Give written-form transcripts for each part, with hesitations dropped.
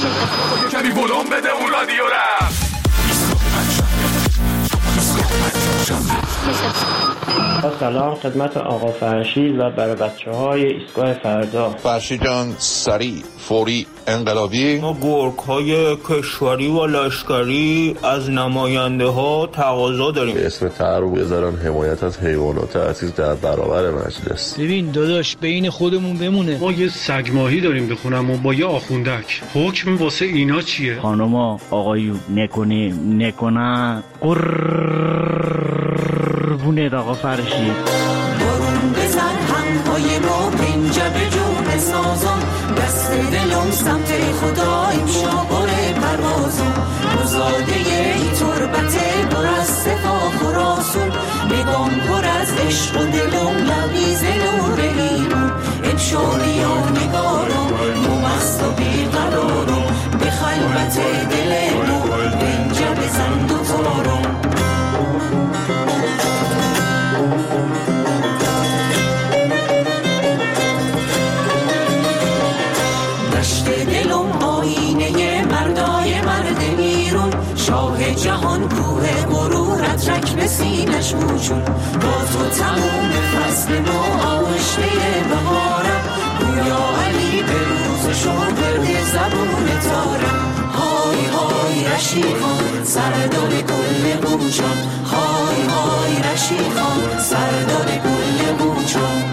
کمی ولوم بده اون رادیو را. سلام خدمت آقا فرشید و برای بچه‌های ایستگاه فردا. فرشید جان سریع، فوری، انقلابی. ما گرگ‌های کشوری و لشکری از نماینده ها تقاضا داریم اسم تعارف بذارن حمایت از حیوانات عزیز در برابر مجلس. ببین داداش بین خودمون بمونه. ما یه سگ ماهی داریم بخونم و با یه آخوندک. حکم واسه اینا چیه؟ خانوما آقایون نکنه قربونه آقا فرشید. بارون بزن همهای ما پنجه به جون سازم، دست دلم سمت خدا امشا باره پروازم، مزاده ای تربت بر از صفا خراسون، نگام پر از عشق و دلم لبیز نور ایمون، امشاری ها نگارم ممست و بیقرارم، به خلوت دلمو پنجه بزن دوتارم. شاه جهان کوه غرورت رک به سینش موجون، با تو تموم فصل ما آغشته بهارم، گویا علی به روز شما برد زبون تارم. های های رشیقان سردار گل موجان، های های رشیقان سردار گل موجان.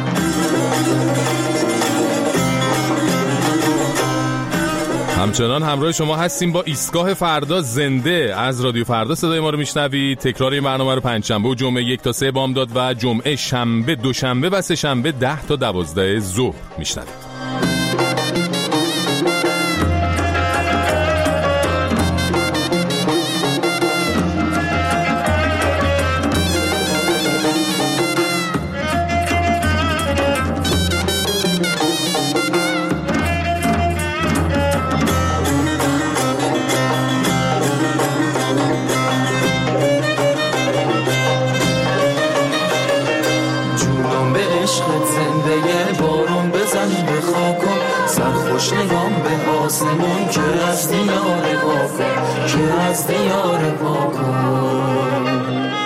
همچنان همراه شما هستیم با ایستگاه فردا زنده از رادیو فردا. صدای ما رو میشنوید. تکرار این برنامه رو پنجشنبه و جمعه 1 تا 3 بامداد و جمعه شنبه دوشنبه و سه شنبه 10 تا 12 ظهر میشنوید. نگام به آسمون که از دیار پاکن، که از دیار پاکن.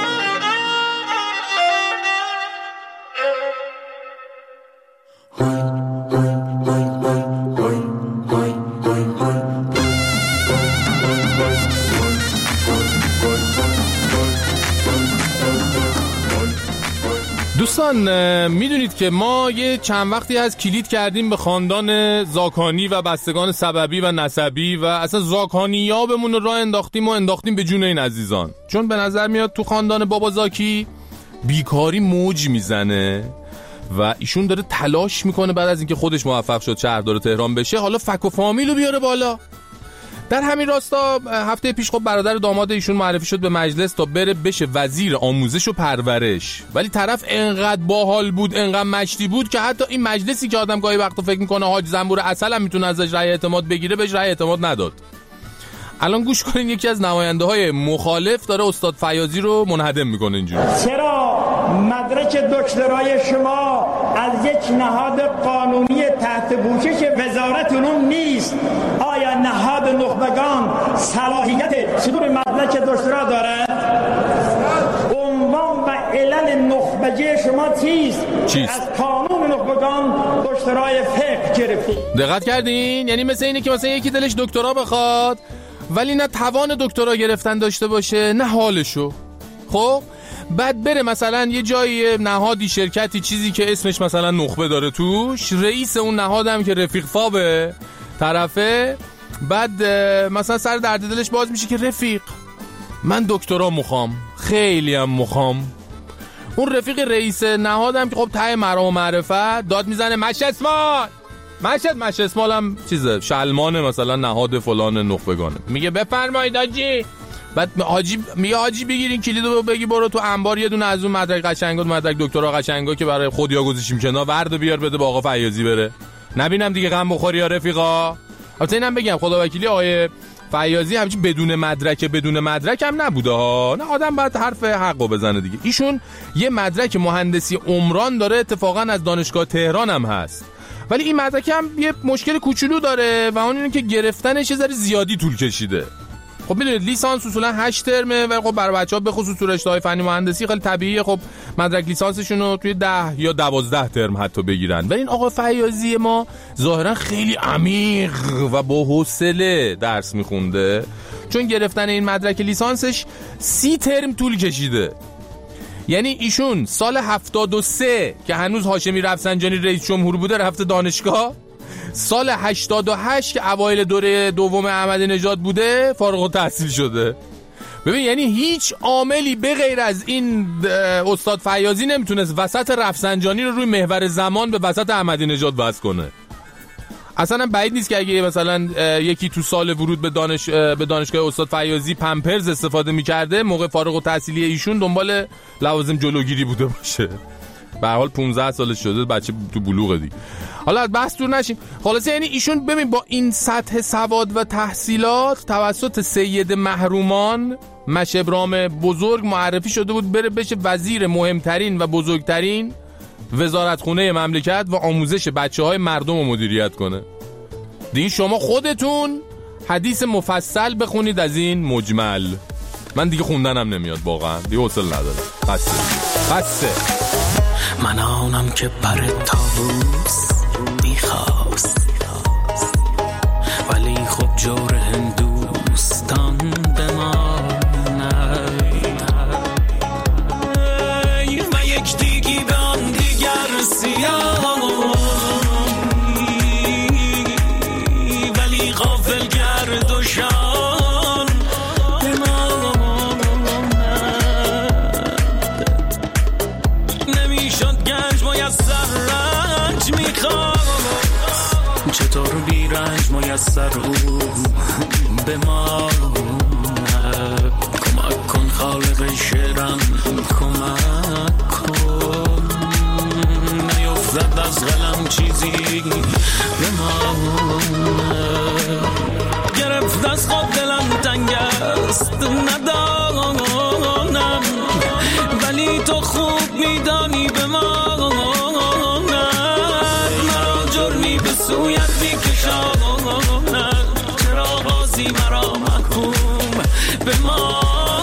دوستان میدونید که ما یه چند وقتی از کلید کردیم به خاندان زاکانی و بستگان سببی و نسبی و اصلا زاکانی ها بمون رو راه انداختیم به جون این عزیزان، چون به نظر میاد تو خاندان بابا زاکی بیکاری موج میزنه و ایشون داره تلاش میکنه بعد از اینکه خودش موفق شد شهردار تهران بشه حالا فک و فامیلو بیاره بالا. در همین راستا هفته پیش خب برادر داماد ایشون معرفی شد به مجلس تا بره بشه وزیر آموزش و پرورش، ولی طرف انقدر باحال بود انقدر مشتی بود که حتی این مجلسی که آدم گاهی وقتا فکر میکنه حاج زنبور عسل هم میتونه ازش رأی اعتماد بگیره بهش رأی اعتماد نداد. الان گوش کنین یکی از نماینده های مخالف داره استاد فیاضی رو منهدم میکنه اینجوری. چرا مدرک دکترای شما از یک نهاد قانونی تحت پوشش وزارت علوم نیست؟ آیا نهاد نخبگان صلاحیت صدور مدرک دکترا دارد؟ عنوان و علل نخبگی شما چیست؟ از قانون نخبگان دکترای فقه گرفتید. دقت کردین؟ یعنی مثل اینه که مثلا یکی دلش دکترا بخواد ولی نه توان دکترا گرفتن داشته باشه نه حالشو. خب بعد بره مثلا یه جایی نهادی شرکتی چیزی که اسمش مثلا نخبه داره توش، رئیس اون نهادم که رفیق فابه طرفه، بعد مثلا سر درد دلش باز میشه که رفیق من دکترا مخوام، خیلی هم مخوام. اون رفیق رئیس نهادم که خب ته مرام و معرفت داد میزنه مش اسمال هم چیزه شلمانه مثلا نهاد فلان نخبگانه، میگه بفرمایید حاجی. بعد حاجی بگیرین کلیدو بگی برو تو انبار یه دونه از اون مدرک قشنگا مدرک دکترا قشنگا که برای خودیا گذاشتیم کنار ورد بیار بده با آقا فیاضی بره، نبینم دیگه غم بخوری یا رفیقا. البته اینم بگم خدا وکیلی آقای فیاضی همچین بدون مدرک هم نبوده ها، نه آدم باید حرف حقو بزنه دیگه. ایشون یه مدرک مهندسی عمران داره، اتفاقا از دانشگاه تهران هم هست، ولی این مدرک هم یه مشکل کوچولو داره و اون اینه که گرفتنش یه ذره زیادی طول کشیده. خب میدونید لیسانس اصولا 8 ترمه و خب برای بچه‌ها به خصوص تو رشته‌های فنی مهندسی خیلی طبیعیه خب مدرک لیسانسشون رو توی 10 یا 12 ترم حتی بگیرن. ولی این آقا فیاضی ما ظاهرا خیلی عمیق و با حوصله درس میخونده، چون گرفتن این مدرک لیسانسش 30 ترم طول کشیده. یعنی ایشون سال 73 که هنوز هاشمی رفسنجانی رئیس جمهور بوده رفته دانشگاه، سال 88 که اوایل دوره دوم احمدی نژاد بوده فارغ التحصیل شده. ببین یعنی هیچ عاملی به غیر از این استاد فیاضی نمیتونست وسط رفسنجانی رو روی محور زمان به وسط احمدی نژاد وصل کنه. اصلا بعید نیست که اگه مثلا یکی تو سال ورود به دانشگاه استاد فیاضی پمپرز استفاده میکرده موقع فارغ التحصیلی ایشون دنبال لوازم جلوگیری بوده باشه. به هر حال 15 سالش شده، بچه تو بلوغه دیگه. حالا بحث دور نشیم. خلاصه یعنی ایشون ببین با این سطح سواد و تحصیلات توسط سید محرومان مشبرام بزرگ معرفی شده بود بره بشه وزیر مهمترین و بزرگترین وزارتخونه مملکت و آموزش بچه‌های مردم رو مدیریت کنه. دیگه شما خودتون حدیث مفصل بخونید از این مجمل. من دیگه خوندنم نمیاد واقعا، دیگه حوصله ندارم. بسه. من آنم که پر طاووس می‌خواست، ولی خب جور هندوستان به ما و یک دیگی به آن دیگر سیاه، ولی غافل گرد و شان به ما نمیشد گنج میسر رنج میخواد، چطور بی رنج میسر او به ما کمک کن خالق شعرم کمک کن، نیفتد از قلم چیزی به ما، گرفت از خود دلم تنگ است ندانم، ولی تو خوب میدانی به ما مرا جرمی به سویت میکشانم، چرا بازی مرا محکوم به ما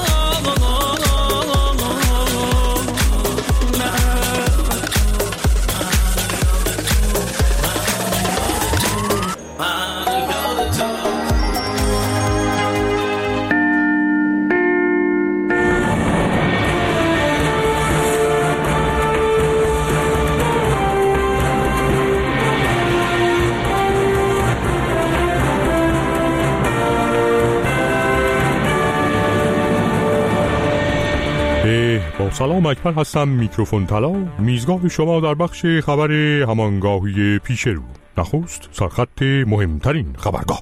با سلام اکبر هستم، میکروفون طلا، میزگاه شما در بخش خبر همانگاهی پیش رو. نخست سرخط مهمترین خبرگاه.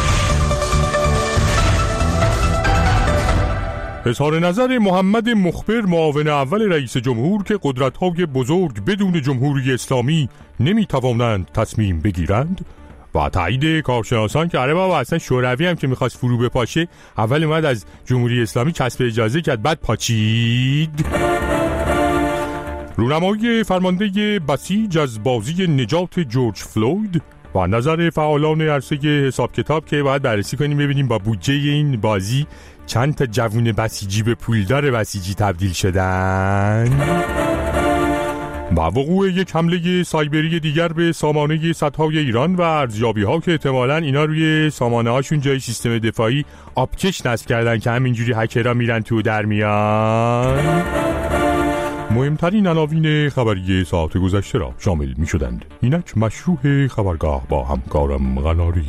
اظهار نظر محمد مخبر معاون اول رئیس جمهور که قدرت‌های بزرگ بدون جمهوری اسلامی نمی‌توانند تصمیم بگیرند و تایید کارشناسان که عربا و اصلا شوروی هم که میخواست فرو بپاشه اول اومد از جمهوری اسلامی کسب اجازه کرد بعد پاچید. رونمایی فرمانده بسیج از بازی نجات جورج فلوید و نظر فعالان عرصه حساب کتاب که باید بررسی کنیم ببینیم با بودجه این بازی چند تا جوون بسیجی به پولدار بسیجی تبدیل شدن. با وقوع یک حمله سایبری دیگر به سامانه سدهای ایران و ارزیابی‌ها که احتمالاً اینا روی سامانه هاشون جای سیستم دفاعی آبکش نصب کردن که همینجوری هکرها میرن تو در میان. مهمترین عناوین خبری ساعت گذشته را شامل می‌شدند. اینک مشروع خبرگاه با همکارم غناری.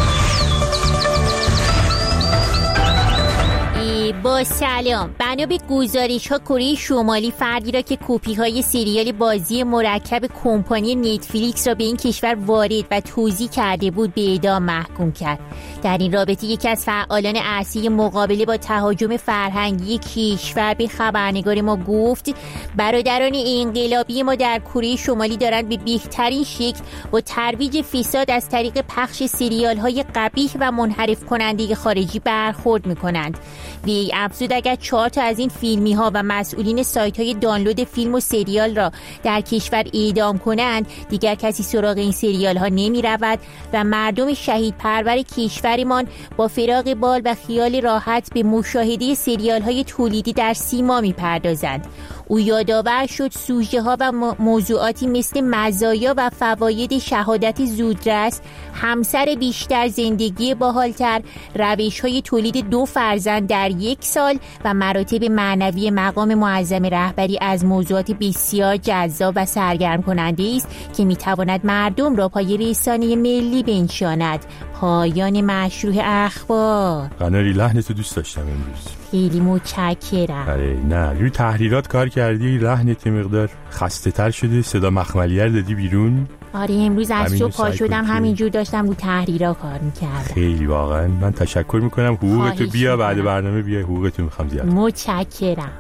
با سلام. بنا به گزارش ها کره شمالی فردی را که کپی های سریال بازی مرکب کمپانی نتفلیکس را به این کشور وارد و توزیع کرده بود به اعدام محکوم کرد. در این رابطه یکی از فعالان عرصه مقابله با تهاجم فرهنگی کشور به خبرنگار ما گفت برادران انقلابی ما در کره شمالی دارند به بهترین شکل با ترویج فساد از طریق پخش سریال های قبیح و منحرف کننده خارجی برخورد میکنند. وی ای افزود اگر 4 تا از این فیلمی ها و مسئولین سایت های دانلود فیلم و سریال را در کشور اعدام کنند دیگر کسی سراغ این سریال ها نمی رود و مردم شهید پرور کشورمان با فراغ بال و خیال راحت به مشاهده سریال های تولیدی در سیما می پردازند. او یادآور شد سوژه ها و موضوعاتی مثل مزایا و فواید شهادت زودرس، همسر بیشتر، زندگی باحالتر، روش های تولید 2 فرزند در 1 سال و مراتب معنوی مقام معظم رهبری از موضوعات بسیار جذاب و سرگرم کننده است که میتواند مردم را پای رسانه ملی بنشاند. پایان مشروع اخبار. قناری لحنتو دوست داشتم امروز. خیلی متشکرم. آره نه روی تحریرات کار کردی، لحنت مقدار خسته تر شده، صدا مخملیه رو دادی بیرون. آره امروز از صبح پا شدم همینجور داشتم رو تحریرها کار میکردم. خیلی واقعا من تشکر میکنم. حقوقتو بیا بعد برنامه بیا، حقوقتو میخوام زیاد. متشکرم.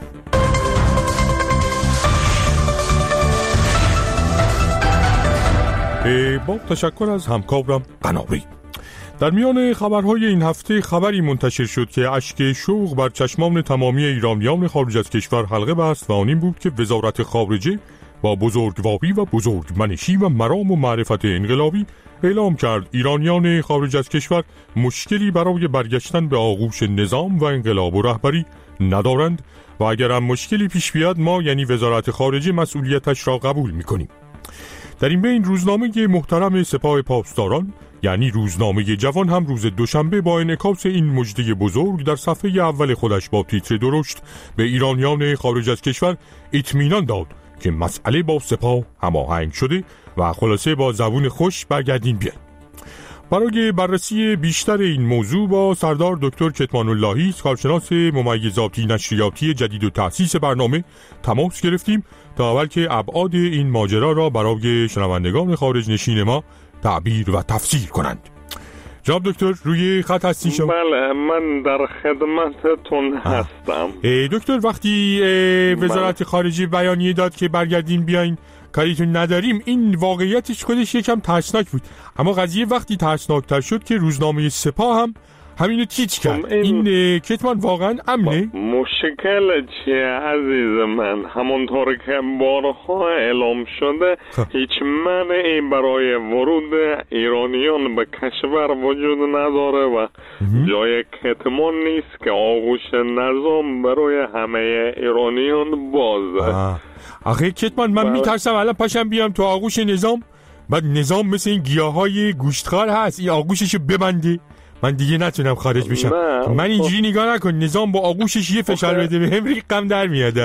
با تشکر از همکارم قناری. در میان خبرهای این هفته خبری منتشر شد که اشک شوق بر چشمان تمامی ایرانیان خارج از کشور حلقه بست و آن این بود که وزارت خارجه با بزرگواری و بزرگمنشی و مرام و معرفت انقلابی اعلام کرد ایرانیان خارج از کشور مشکلی برای برگشتن به آغوش نظام و انقلاب و رهبری ندارند و اگر هم مشکلی پیش بیاد ما یعنی وزارت خارجه مسئولیتش را قبول می‌کنیم. در این بین روزنامه محترم سپاه پاسداران یعنی روزنامه جوان هم روز دوشنبه با انعکاس این مژده بزرگ در صفحه اول خودش با تیتر درشت به ایرانیان خارج از کشور اطمینان داد که مسئله با سپاه هماهنگ شده و خلاصه با زبون خوش برگردین بیاین. برای بررسی بیشتر این موضوع با سردار دکتر کتمان اللهی کارشناس ممیزاتی نشریاتی جدید و تأسیس برنامه تماس گرفتیم تا اول که ابعاد این ماجرا را برای شنوندگان خارج نشین ما تعبیر و تفسیر کنند. جناب دکتر روی خط هستی شما؟ بله من در خدمتتون هستم. دکتر وقتی وزارت خارجه بیانیه داد که برگردین بیاین کاریتون نداریم این واقعیتش خودش یکم ترسناک بود، اما قضیه وقتی ترسناکتر شد که روزنامه سپاه هم همینو تیتر کرد. این کتمان واقعا امنه؟ مشکل چیه عزیز من؟ همونطور که بارها اعلام شده هیچ مانعی برای ورود ایرانیان به کشور وجود نداره و جای کتمان نیست که آغوش نظام برای همه ایرانیان بازه. آخه کتمان من میترسم الان پاشم بیام تو آغوش نظام بعد نظام مثل این گیاهای گوشتخوار هست این آغوششو ببنده من دیگه نتونم خارج بشم. من اینجوری نگاه نکن نظام با آغوشش یه فشار بده به هم ریقم در میاده.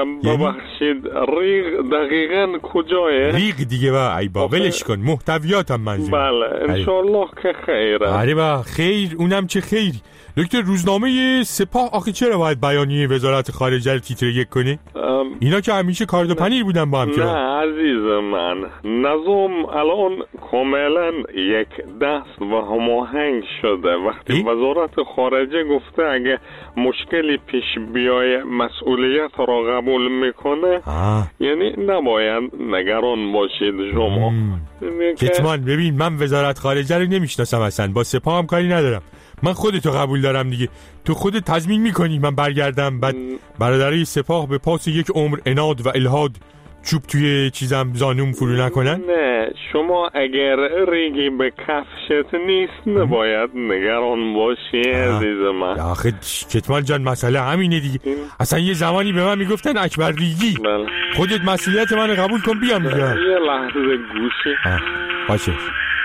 ببخشید ریق دقیقاً کجایه؟ ریق دیگه با ای با ولش کن محتویاتم منظور. بله انشالله که خیره. آره با خیر اونم چه خیری. دکتر روزنامه سپاه آخه چرا باید بیانیه وزارت خارجه رو تیتر 1 کنه؟ اینا که همیشه کارد و پنیر بودن با هم. نه عزیز من نظام الان کاملا یک دست و هماهنگ شده. وقتی وزارت خارجه گفته اگه مشکلی پیش بیای مسئولیت را قبول میکنه یعنی نباید نگران باشید شما. کتمان ببین من وزارت خارجه رو نمیشناسم اصلا با سپاه هم کاری ندارم. من خودتو قبول دارم دیگه تو خودت تضمین میکنی من برگردم بعد برادرای سپاه به پاس یک عمر عناد و الحاد چوب توی چیزم زانوم فرو نکنن؟ نه شما اگر ریگی به کفشت نیست نباید نگران باشی عزیز من. آخه کتمان جان مسئله همینه دیگه. اصلا یه زمانی به من میگفتن اکبر ریگی. خودت مسئولیت من قبول کن بیام دیگه. یه لحظه گوشی باشه.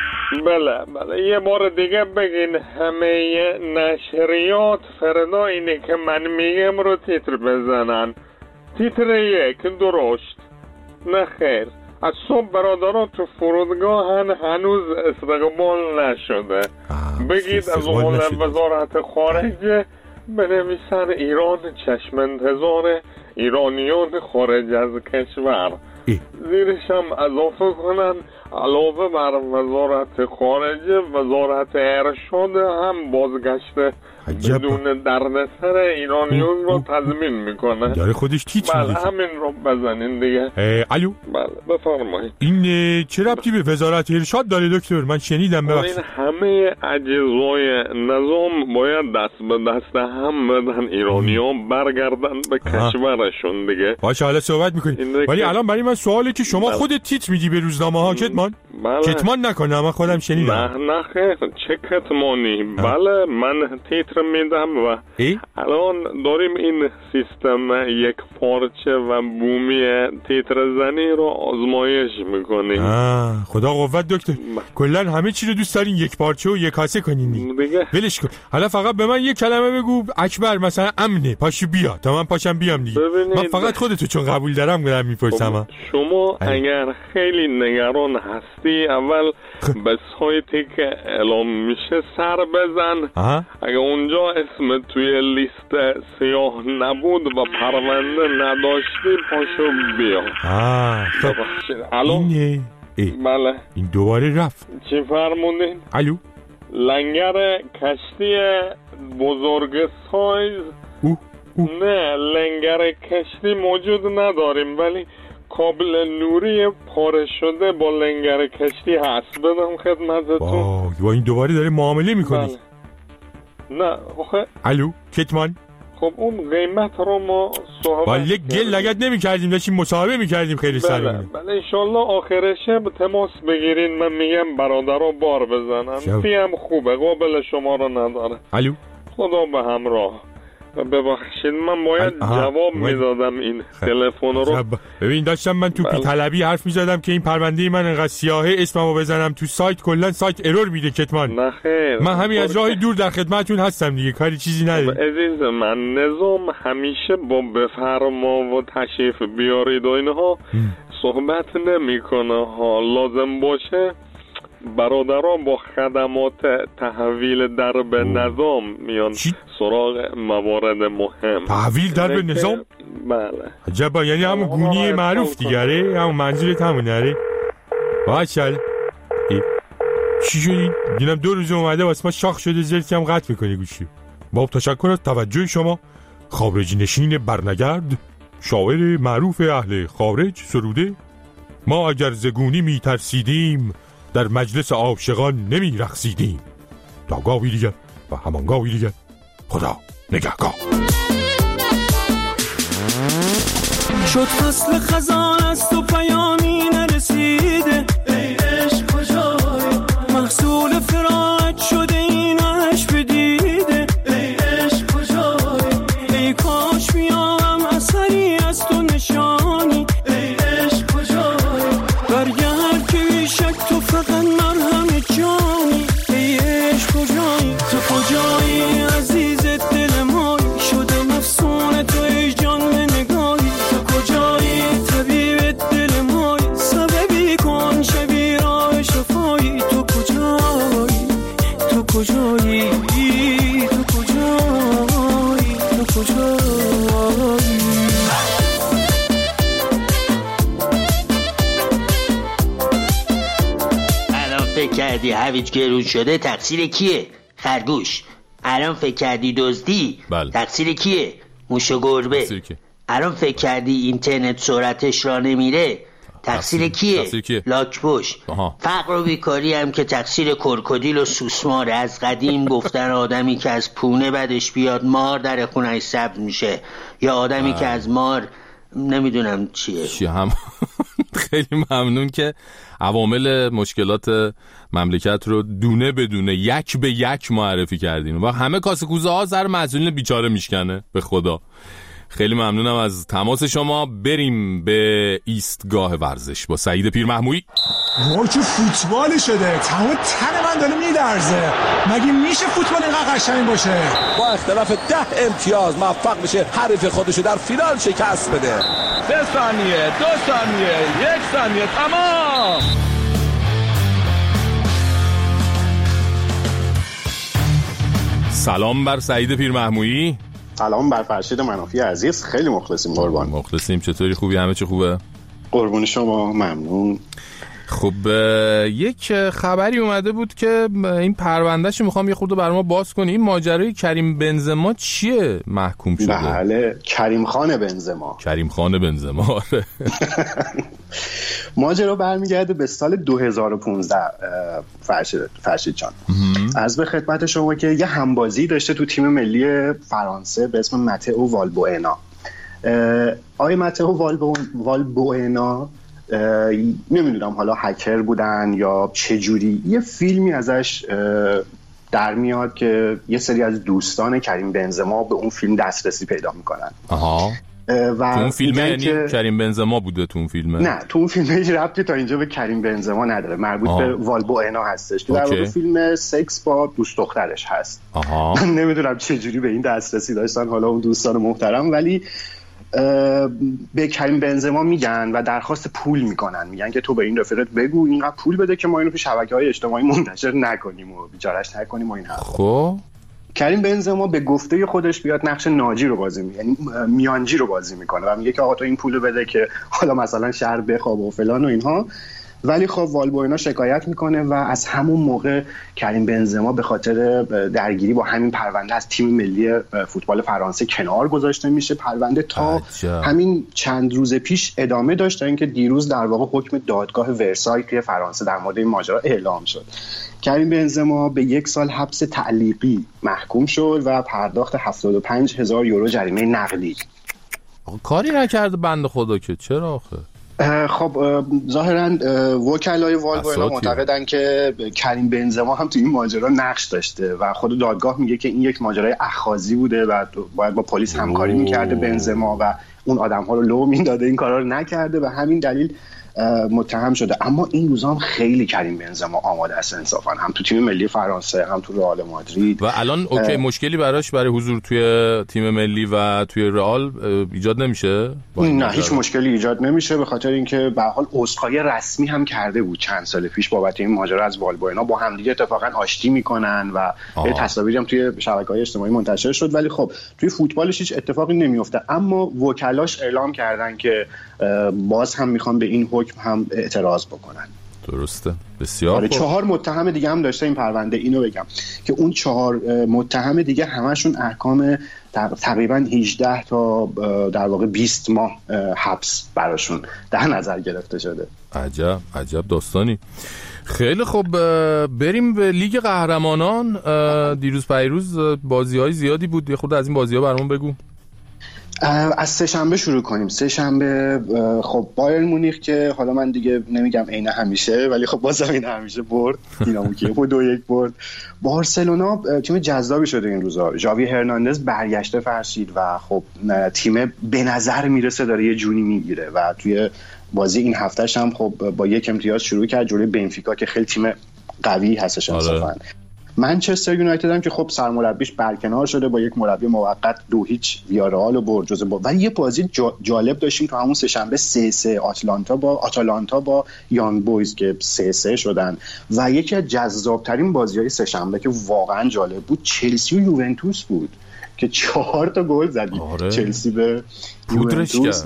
بله یه بار دیگه بگین همه نشریات فردا اینه که من میگم رو تیتر بزنن. تیتر 1 درشت نه خیر از صبح برادران تو فرودگاه هنوز استقبال نشده. بگید از وزارت خارجه بنویسن ایران چشم انتظار ایرانیان خارج از کشور. زیرش هم اضافه کنن علاوه بر وزارت خارجه وزارت ارشاد هم بازگشت بدون دردسر ایرانیون رو تضمین میکنه. داره خودش تیتر میده. بله همین رو بزنین دیگه. الو بله بفرمایید. این چه ربطی به وزارت ارشاد داره دکتر؟ من شنیدم ببخشید. این همه اجزای نظام باید دست به دست هم بدن، ایرانیان برگردن به کشورشون دیگه. باشه حالا صحبت میکنیم. ولی الان برای من سواله که شما خودت تیتر میدی به روزنامه ها کتمان؟ کتمان نکنه، من خودم شنیدم. نه خیر چه کتمانی؟ بله من تیتر میدم و الان داریم این سیستم یک پارچه و بومی تیتر زنی رو آزمایش میکنیم. خدا قوت دکتر. کلا همه چی رو دوست دارین یک پارچه و یک کاسه کنین دیگه. ولش کن. حالا فقط به من یک کلمه بگو اکبر مثلا امنه پاشو بیا تا من پاشم بیام دیگه. من فقط خودتو چون قبول دارم میپرسم. شما اگر خیلی نگران هستی اول به سایتی که اعلام میشه سر بزن. اگه اونجا اسم توی لیست سیاه نبود و پرونده نداشتی پاشو بیا. اینه بله این دوباره رفت. چی فرمودین؟ الو لنگر کشتی بزرگ سایز نه لنگر کشتی موجود نداریم ولی کابل نوری پاره شده با لنگر کشتی هست. بدم خدمتتون. با این دوباره داره معامله میکنی؟ نه الو کتمان. خب اون قیمت رو ما صحبت ولی گل لگت نمی کردیم داشتیم مصاحبه می کردیم خیلی سریع. بله انشالله آخر شب تماس بگیرین من میگم برادر رو بار بزنن. فیم خوبه قابل شما رو نداره. الو خدا به همراه. ببخشید من باید جواب میدادم این تلفن رو. ببین داشتم من تو پی طلبی حرف میزدم که این پرونده من انقدر سیاهه اسممو بزنم تو سایت کلا سایت ارور میده کتمان. نخیر من همین از راه دور در خدمتتون هستم دیگه کاری چیزی ندارم. عزیز من نظام همیشه با بفرما و تشریف بیارید و اینها صحبت نمیکنه ها. لازم باشه برادران با خدمات تحویل در به نظام میان سراغ موارد مهم. تحویل در به نظام؟ بله عجبا یعنی همون گونی معروف دیگره همون منظورت همونه. باشه چی شدی؟ دیدم 2 روز اومده واسه ما شاخ شده زرتی هم قطع میکنی گوشی. با تشکر از توجه شما خارج نشین برنگرد شاعر معروف اهل خارج سروده ما اگر زگونی میترسیدیم در مجلس عاشقان نمی رقصیدیم. تا گاهی دیگر و همان گاهی دیگر خدا نگهدار. شد فصل خزان است و پیامی نرسیده ای عشق کجایی محصول فراق شده این عشق بدیده ای عشق کجایی ای کاش بیام اثری از تو نشانی ای عشق کجایی برگرد که بیشک تو فقط مرهم جانی ای عشق کجایی تو کجایی عزیز دل مای شده مفسون تو ای جان به نگاهی تو کجایی طبیب دل مای سببی کن شبی راه شفایی تو کجایی تو کجایی تو کجایی تو کجایی فکر کردی هویج گرون شده تقصیر کیه؟ خرگوش. الان فکر کردی دزدی تقصیر کیه؟ موش و گربه. الان فکر کردی اینترنت سرعتش را نمیره تقصیر کیه؟ لاکپوش. فقر و بیکاری هم که تقصیر کرکودیل و سوسماره. از قدیم گفتن آدمی که از پونه بدش بیاد مار در خونه‌اش سبز میشه یا آدمی که از مار نمیدونم چیه هم. خیلی ممنون که عوامل مشکلات مملکت رو دونه بدونه یک به یک معرفی کردین و همه کاسه کوزه ها سر مسئولین بیچاره میشکنه به خدا. خیلی ممنونم از تماس شما. بریم به ایستگاه ورزش با سعید پیرمحمویی. وای چه فوتبالی شده، تمام تن من داره میلرزه. مگه میشه فوتبال اینقدر قشنگ باشه؟ با اختلاف 10 امتیاز موفق میشه حریف خودشو در فینال شکست بده. 3 ثانیه 2 ثانیه 1 ثانیه تمام. سلام بر سعید پیرمحمویی. سلام بر فرشید منافی عزیز. خیلی مخلصیم قربان. مخلصیم. چطوری؟ خوبی؟ همه چی خوبه؟ قربون شما. ممنون. خب یک خبری اومده بود که این پروندهشو میخوام یه خورده برای ما باز کنی. این ماجرای کریم بنزما چیه محکوم شده؟ بله، کریم خان بنزما. ماجرا برمیگرده به سال 2015 فرشید جان. از به خدمت شما که یه همبازی داشته تو تیم ملی فرانسه به اسم متئو والبوئنا. آقای متئو والبوئنا نمیدونم حالا هکر بودن یا چجوری، یه فیلمی ازش در میاد که یه سری از دوستان کریم بنزما به اون فیلم دسترسی پیدا میکنن. و تو اون فیلمه یعنی کریم بنزما بوده تو اون فیلمه؟ نه، تو اون فیلمه هیچ ربطی تا اینجا به کریم بنزما نداره، مربوط به والبوئنا هستش که در واقع فیلم سکس با دوست دخترش هست. من نمیدونم چه جوری به این دسترسی داشتن حالا اون دوستان محترم، ولی به کریم بنزما میگن و درخواست پول میکنن، میگن که تو به این رفیقت بگو اینقدر پول بده که ما اینو تو شبکه‌های اجتماعی منتشر نکنیم و بیچاره‌اش نکنیم و این حرفا. خب کریم بنزما به گفته خودش بیاد نقش ناجی رو بازی میکنه، یعنی میانجی رو بازی میکنه و میگه که آقا تو این پولو بده که حالا مثلا شهر بخواب و فلان و اینها. ولی خب والبوئنا شکایت میکنه و از همون موقع کریم بنزما به خاطر درگیری با همین پرونده از تیم ملی فوتبال فرانسه کنار گذاشته میشه. پرونده تا همین چند روز پیش ادامه داشت تا اینکه دیروز در واقع حکم دادگاه ورسای توی فرانسه در مورد این ماجرا اعلام شد. کریم بنزما به 1 سال حبس تعلیقی محکوم شد و پرداخت 75,000 یورو جریمه نقدی. کاری نکرده بنده خدا که، چرا آخه؟ خب ظاهراً وکلای والبوئنا معتقدن که کریم بنزما هم تو این ماجرا نقش داشته و خود دادگاه میگه که این یک ماجرای اخاذی بوده و باید با پلیس همکاری میکرده بنزما و اون آدم‌ها رو لو میداده، این کارا رو نکرده و همین دلیل متهم شده. اما این روزا هم خیلی کریم بنزما آماده است انصافا، هم تو تیم ملی فرانسه هم تو رئال مادرید. و الان اوکی مشکلی براش برای حضور توی تیم ملی و توی رئال ایجاد نمیشه؟ نه هیچ مشکلی ایجاد نمیشه، به خاطر اینکه به هر حال عذرخواهی رسمی هم کرده بود چند سال پیش بابت این ماجرا از والبوئنا، با هم دیگه اتفاقا آشتی میکنن و تصاویری هم توی شبکه‌های اجتماعی منتشر شد. ولی خب توی فوتبالش هیچ اتفاقی نمیفته. اما وکلاش اعلام کردن که باز هم میخوان به این حکم هم اعتراض بکنن. درسته، بسیار خوب. 4 متهم دیگه هم داشته این پرونده. اینو بگم که اون 4 متهم دیگه همشون احکام تقریبا 18 تا در واقع 20 ماه حبس براشون در نظر گرفته شده. عجب داستانی. خیلی خوب، بریم به لیگ قهرمانان. دیروز پیروز بازی‌های زیادی بود، یه خورده از این بازی‌ها برامون بگو. از سه شنبه شروع کنیم. سه شنبه خب بایرن مونیخ که حالا من دیگه نمیگم عین همیشه، ولی خب بازم عین همیشه برد، دینامو کیف 2-1 برد. بارسلونا تیم جذابی شده این روزا. ژاوی هرناندز برگشته فرشید و خب تیم به نظر میرسه داره یه جونی میگیره و توی بازی این هفتهش هم خب با 1 امتیاز شروع کرد جلوی بنفیکا که خیلی تیم قوی هستش انصافا. منچستر یونایتد هم که خب سرمربیش برکنار شده با یک مربی موقت 2-0 ویارال و برد جزو ولی یه بازی جالب داشتیم تو همون سه شنبه 3-3 آتالانتا با یانگ بویز که 3-3 شدن و یکی از جذابترین بازی‌های سه شنبه که واقعا جالب بود چلسی و یوونتوس بود که 4 تا گل زدیم. چلسی به یوونتوس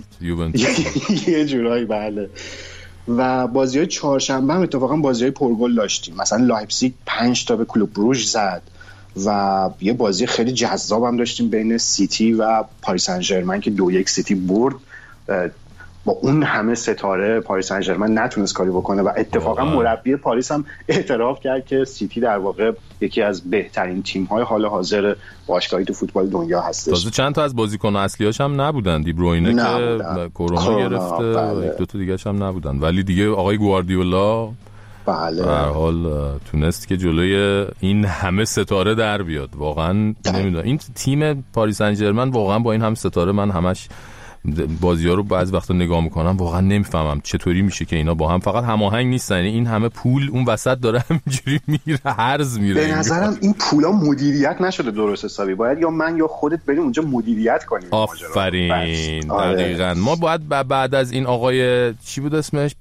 یه جورایی بله. و بازی‌های چهارشنبه هم اتفاقا بازی‌های پرگل داشتیم. مثلا لایپزیگ 5 تا به کلوب بروژ زد و یه بازی خیلی جذاب هم داشتیم بین سیتی و پاریس سن ژرمن که 2-1 سیتی برد. با اون همه ستاره پاریس سن ژرمن نتونست کاری بکنه و اتفاقا مربی پاریس هم اعتراف کرد که سیتی در واقع یکی از بهترین تیم‌های حال حاضر باشگاهی تو فوتبال دنیا هستش. تازه چند تا از بازیکن اصلی‌هاش هم نبودن. دی بروینه که کرونا گرفته، یک دو تا دیگه‌اش هم نبودن، ولی دیگه آقای گواردیولا بله به هر حال تونست که جلوی این همه ستاره در بیاد. واقعا نمیدونم این تیم پاریس سن ژرمن واقعا با این همه ستاره، من همش بازی‌ها رو بعضی وقتا نگاه میکنم واقعا نمیفهمم چطوری میشه که اینا با هم فقط هماهنگ نیستن. یعنی این همه پول اون وسط داره همینجوری میره هرز میره. به نظرم این پولا مدیریت نشده درست حسابی. باید یا من یا خودت بریم اونجا مدیریت کنیم. آفرین دقیقاً. ما باید بعد از این آقای چی بود اسمش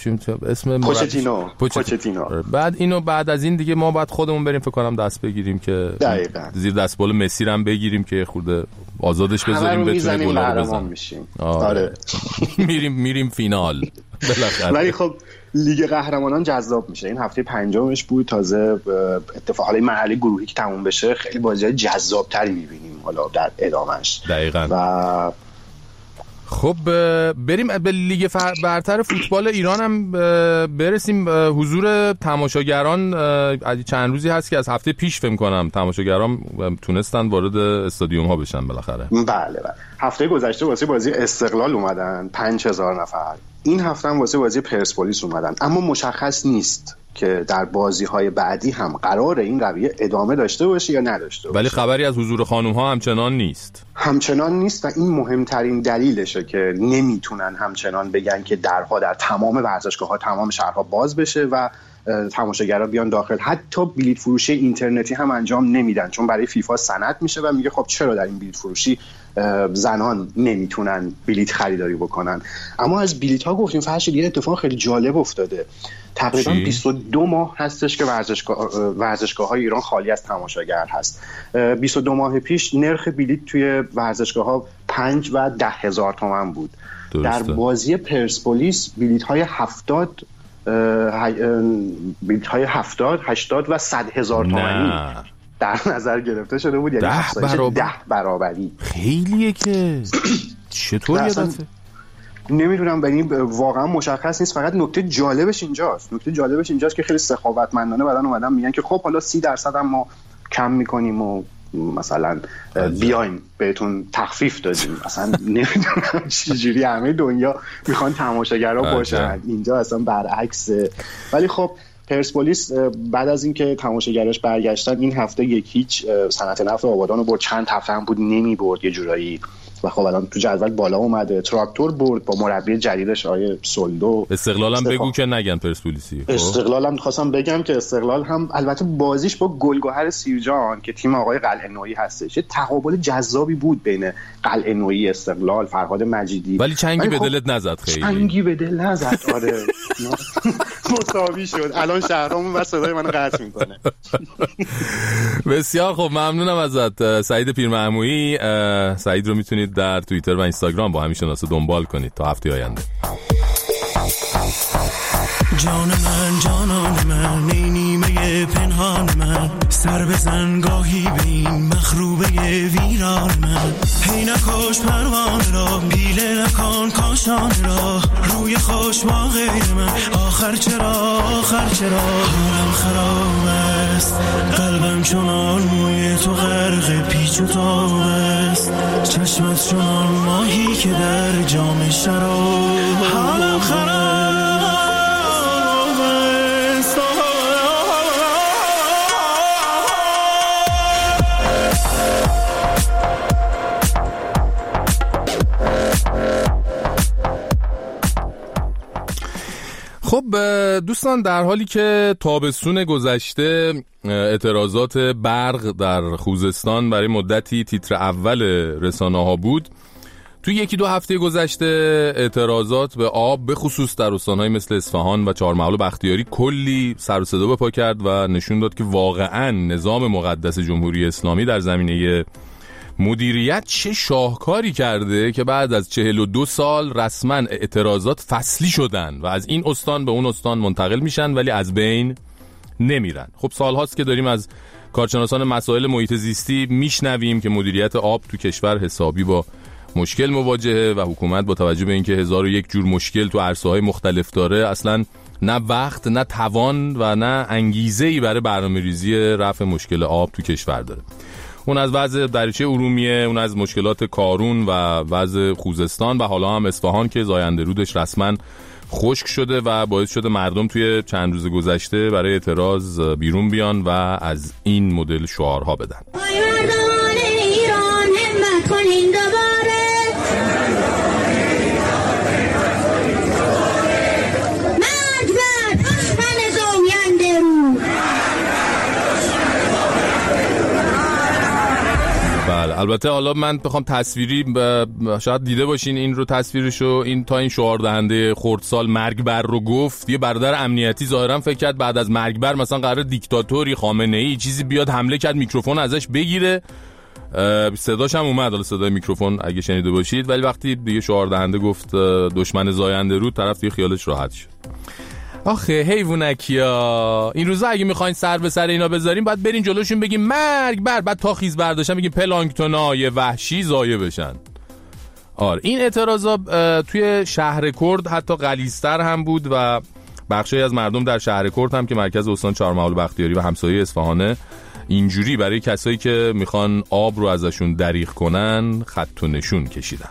پوچتینو بعد اینو بعد از این دیگه ما باید خودمون بریم فکر کنم دست بگیریم که دقیقاً زیر دستبال مسی هم بگیریم که خورده آزادش بذاریم بتونه گل رو بزنه. آره میریم فینال. ولی خب لیگ قهرمانان جذاب میشه. این هفته پنجمش بود، تازه اتفاقای مرحله گروهی که تموم بشه خیلی بازی‌های جذاب‌تری می‌بینیم حالا در ادامهش. دقیقاً. و خب بریم به لیگ برتر فوتبال ایران هم برسیم. حضور تماشاگران چند روزی هست که از هفته پیش فکر کنم تماشاگران تونستن وارد استادیوم ها بشن بالاخره. بله. هفته گذشته واسه بازی استقلال اومدن 5000 نفر. این هفته هم واسه بازی پرسپولیس اومدن، اما مشخص نیست که در بازی‌های بعدی هم قراره این رویه ادامه داشته باشه یا نداشته باشه. ولی خبری از حضور خانم‌ها همچنان نیست و این مهمترین دلیلشه که نمیتونن همچنان بگن که درها در تمام ورزشگاه‌ها، تمام شهرها باز بشه و تماشاگرها بیان داخل. حتی بلیط فروشی اینترنتی هم انجام نمیدن، چون برای فیفا سند میشه و میگه خب چرا در این بلیط فروشی زنان نمیتونن بلیط خریداری بکنن. اما از بلیط ها گفتیم فرشید، یه اتفاق خیلی جالب افتاده. تقریبا 22 ماه هستش که ورزشگاه های ایران خالی از تماشاگر هست. 22 ماه پیش نرخ بلیط توی ورزشگاه ها 5 و 10 هزار تومان بود. درسته. در بازی پرسپولیس بلیط های 70 80 و 100 هزار تومانی در نظر گرفته شده بود، یعنی 10 برابری. خیلیه که چطور یادته؟ نمیدونم، یعنی واقعا مشخص نیست. فقط نکته جالبش اینجاست که خیلی سخاوتمندانه بعدن اومدن میگن که خب حالا 30% هم ما کم میکنیم و مثلا بیایم بهتون تخفیف دادیم. اصلا نمیدونم چجوری همه دنیا میخوان تماشاگرها باشن، اینجا اصلا برعکسه. ولی خب پرسپولیس بعد از اینکه تماشاگرش برگشتن این هفته 1-0 صنعت نفت آبادان رو برد. چند هفته هم بود نمی برد یه جورایی و خب الان تو جدول بالا اومده. تراکتور برد با مربی جدیدش آقای سولدو. استقلالم بگو که نگن پرسپولیسی. استقلالم می‌خواستم بگم که استقلال هم البته بازیش با گلگهر سیرجان که تیم آقای قلعه‌نویی هستش، تقابل جذابی بود بین قلعه‌نویی، استقلال، فرهاد مجیدی. ولی چنگی به دلت نزد؟ خیلی چنگی به دل نزد. آره مساوی شد. الان شهرامون و صدای منو قطع میکنه. بسیار خب، ممنونم ازت سعید پیرمحمودی. سعید رو میتونید در توییتر و اینستاگرام با همین شناسه دنبال کنید تا هفته آینده. جان من جانان من ای نیمه پنهان من، سر بزن گاهی به این مخروبه ویران من. هی نکش پروانه را، پیله نکن کاشان را، روی خوش با غیر من. آخر چرا حالم خراب است، قلبم چنان موی تو غرق پیچ و تاب است، چشمت چنان ماهی که در جام شراب. حالم خراب خب دوستان، در حالی که تابستون گذشته اعتراضات برق در خوزستان برای مدتی تیتر اول رسانه‌ها بود، توی 1-2 هفته گذشته اعتراضات به آب به خصوص در استان‌های مثل اصفهان و چهارمحال و بختیاری کلی سر و صدا به پا کرد و نشون داد که واقعاً نظام مقدس جمهوری اسلامی در زمینه مدیریت چه شاهکاری کرده که بعد از 42 سال رسما اعتراضات فصلی شدن و از این استان به اون استان منتقل میشن ولی از بین نمیرن. خب سالهاست که داریم از کارشناسان مسائل محیط زیستی میشنویم که مدیریت آب تو کشور حسابی با مشکل مواجهه و حکومت با توجه به اینکه 1001 جور مشکل تو عرصه‌های مختلف داره، اصلا نه وقت، نه توان و نه انگیزه‌ای برای برنامه‌ریزی رفع مشکل آب تو کشور داره. اون از وضع دریچه ارومیه، اون از مشکلات کارون و وضع خوزستان و حالا هم اصفهان که زاینده رودش رسما خشک شده و باعث شده مردم توی چند روز گذشته برای اعتراض بیرون بیان و از این مدل شعارها بدن. مردمان ایران همت کنین دوباره، مرد بر دشمن زاینده رو. بله، البته حالا من بخوام تصویری شاید دیده باشین این رو، تصویرشو، این تا این شعار دهنده خردسال مرگبر رو گفت، یه برادر امنیتی ظاهرا فکر کرد بعد از مرگبر مثلا قرار دیکتاتوری خامنه‌ای چیزی بیاد حمله کرد میکروفون ازش بگیره صداش هم اومد، حالا صدای میکروفون اگه شنیده باشید، ولی وقتی دیگه شعار دهنده گفت دشمن زاینده رود، طرف دیگه خیالش راحت شد. آخه حیوانکیا، این روزا اگه میخواین سر به سر اینا بذاریم باید برین جلوشون بگیم مرگ بر، بعد تا خیز برداشتن بگیم پلانکتونای وحشی ضایع بشن. آره این اعتراضا توی شهر کرد حتی غلیظ‌تر هم بود و بخشی از مردم در شهر کرد هم که مرکز استان چهارمحال بختیاری و همسایه اصفهانه اینجوری برای کسایی که میخوان آب رو ازشون دریغ کنن خط و نشون کشیدن.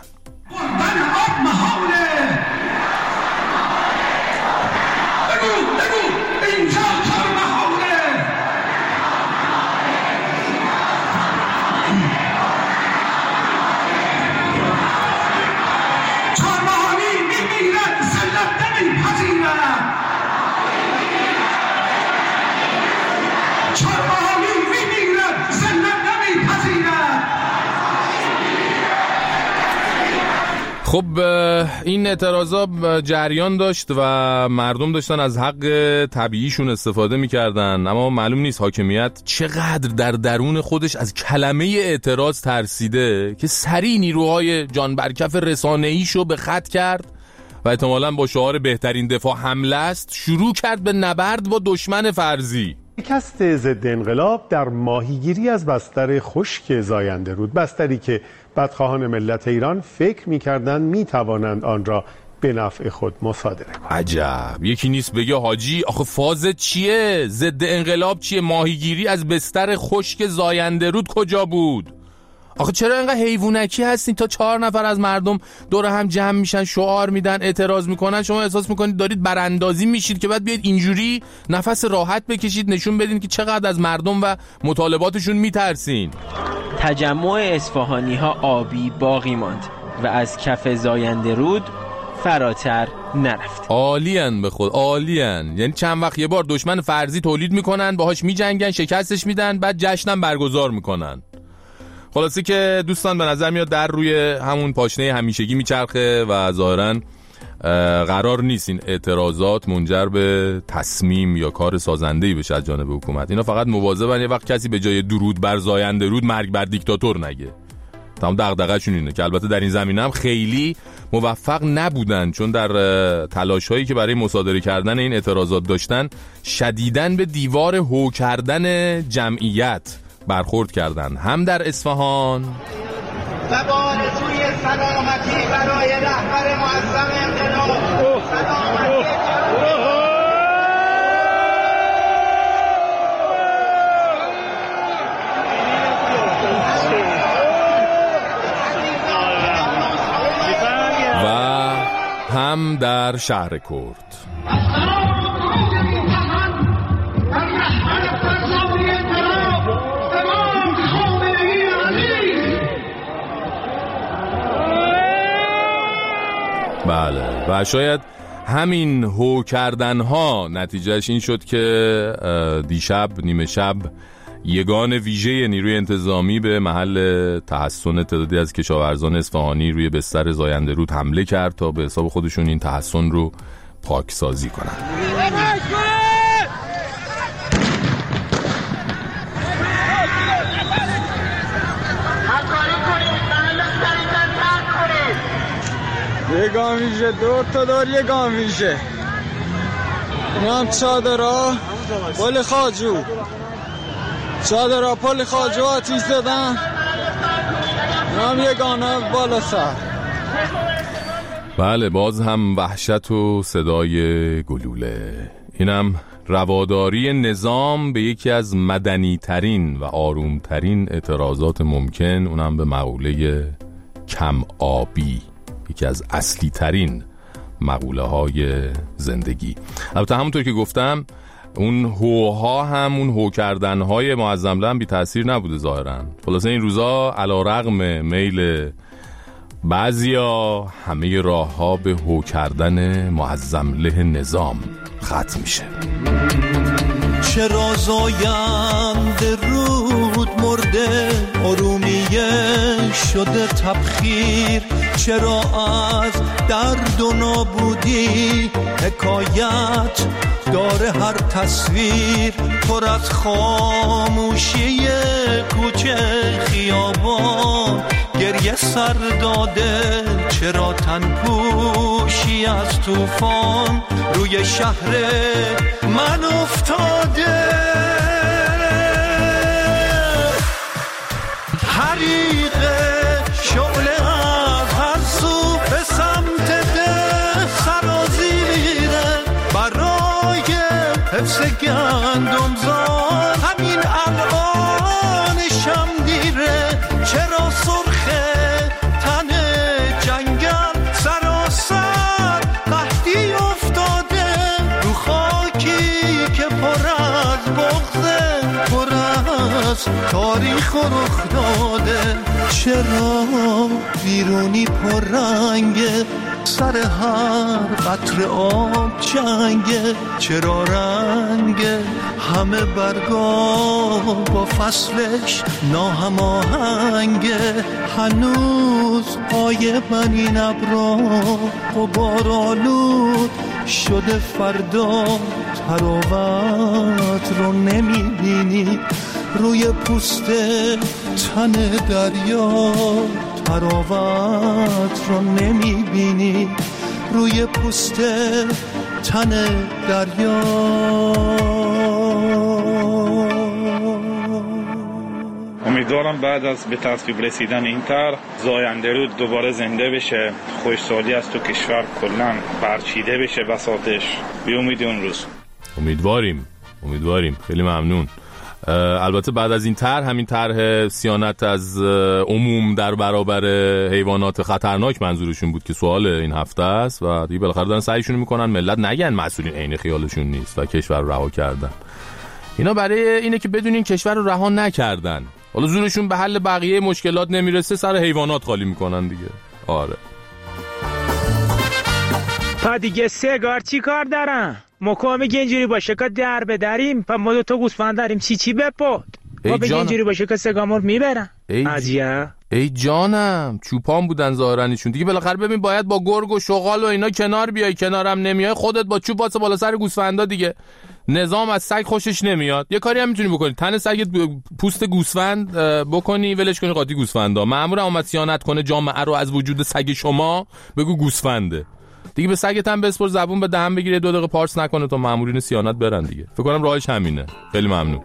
خب این اعتراضا جریان داشت و مردم داشتن از حق طبیعیشون استفاده میکردن، اما معلوم نیست حاکمیت چقدر در درون خودش از کلمه اعتراض ترسیده که سریع نیروهای جان برکف رسانه‌ایشو به خط کرد و احتمالاً با شعار بهترین دفاع حمله است شروع کرد به نبرد با دشمن فرضی. شکست ضد انقلاب در ماهیگیری از بستر خشک زاینده رود، بستری که بدخواهان ملت ایران فکر می‌کردند می‌توانند آن را به نفع خود مصادره کنند. عجب، یکی نیست بگه حاجی آخه فاز چیه؟ ضد انقلاب چیه؟ ماهیگیری از بستر خشک زاینده رود کجا بود؟ آخه چرا اینقدر حیوانکی هستین تا 4 نفر از مردم دور هم جمع میشن، شعار میدن، اعتراض میکنن، شما احساس میکنید دارید براندازی میشید که بعد بیاید اینجوری نفس راحت بکشید، نشون بدین که چقدر از مردم و مطالباتشون میترسین. تجمع اصفهانی ها آبی باقی ماند و از کف زاینده رود فراتر نرفت. عالیان به خود، عالیان. یعنی چند وقت یه بار دشمن فرضی تولید میکنن، باهاش میجنگن، شکستش میدن، بعد جشنم برگزار میکنن. خلاصه که دوستان به نظر میاد در روی همون پاشنه همیشگی میچرخه و ظاهراً قرار نیست این اعتراضات منجر به تصمیم یا کار سازنده‌ای بشه از جانب حکومت. اینا فقط مواظبن یه وقت کسی به جای درود بر زاینده رود مرگ بر دیکتاتور نگه. تمام دغدغه‌شون اینه که البته در این زمینه هم خیلی موفق نبودن، چون در تلاش‌هایی که برای مصادره کردن این اعتراضات داشتن شدیداً به دیوار هو کردن جمعیت برخورد کردن، هم در اصفهان و با آرزوی سلامتی برای رهبر معظم انقلاب و هم در شهر کرد. بله و شاید همین هو کردن ها نتیجهش این شد که دیشب نیمه شب یگان ویژه نیروی انتظامی به محل تحصن تعدادی از کشاورزان اصفهانی روی بستر زاینده رود حمله کرد تا به حساب خودشون این تحصن رو پاکسازی کنن. یه گام ویژه، 2 تا دار یه گام ویژه، این هم چادرها پل خاجو، چادرها پل خاجو آتیش زدن، این هم یه گانه بالا سر. بله باز هم وحشت و صدای گلوله. اینم رواداری نظام به یکی از مدنی ترین و آروم ترین اعتراضات ممکن، اونم به مقوله کم آبی، یکی از اصلی ترین مقوله های زندگی. البته همونطور که گفتم اون هوها هم اون هو کردن های معظمله هم بی تأثیر نبوده ظاهرا. خلاصه این روزا علی رغم میل بعضیا همه راه ها به هو کردن معظمله نظام ختم میشه. چرا زاینده رود مرده، ارومیه شده تبخیر، چرا از درد و نابودی حکایت داره هر تصویر پر از خاموشی کوچه خیابان گریه سر داده چرا تن پوشی از طوفان روی شهر من افتاده حریق شعله از هر سو به سمت ده سرازیره برای حفظ گندم زار همین الان شم دیره چرا سرخه تن جنگل سراسر قحطی افتاده رو خاکی که پر از بغضه پر از تاریخ و رخ داده چرا بیرونی پر رنگه سر هر قطره آب جنگه چرا رنگ همه برگا با فصلش ناهماهنگه هنوز پای من این ابرا غبار آلود شده فردا تراوت رو نمیبینی روی پوست تن دریا تراوت رو نمیبینی روی پوست تن دریا امیدوارم بعد از به تصویب رسیدن این طرح زاینده رود دوباره زنده بشه خوشسالی از تو کشور کلا برچیده بشه بساطش به امید اون روز امیدواریم خیلی ممنون. البته بعد از این طرح همین طرح صیانت از عموم در برابر حیوانات خطرناک منظورشون بود که سوال این هفته است و دیگه بالاخره دارن سعیشون میکنن ملت نگن مسئولین عین خیالشون نیست و کشور رو رها کردن. اینا برای اینه که بدونین کشور رو رها نکردن، حالا زورشون به حل بقیه مشکلات نمیرسه سر حیوانات خالی میکنن دیگه. آره تا دیگه سگار چی کار دارن؟ مقام گنجوری باشه که در بداریم پا ما 2 گوسفند داریم چی بپود ما به گنجوری باشه که سگامور میبرن ای جانم چوپان بودن ظاهرنشون دیگه بالاخره ببین باید با گرگ و شغال و اینا کنار بیای، کنارم نمیای خودت با چوب واسه بالا سر گوسفندا دیگه. نظام از سگ خوشش نمیاد، یه کاری هم میتونی بکنی تن سگت پوست گوسفند بکنی ولش کنی قاطی گوسفندا. مأمور اومد صیانت کنه جامعه رو از وجود سگ شما بگو گوسفنده دیگه، به سگت هم بسپر زبون به دهن بگیره 2 دقیقه پارس نکنه تا مامورین صیانت برن دیگه. فکر کنم راهش همینه. خیلی ممنون.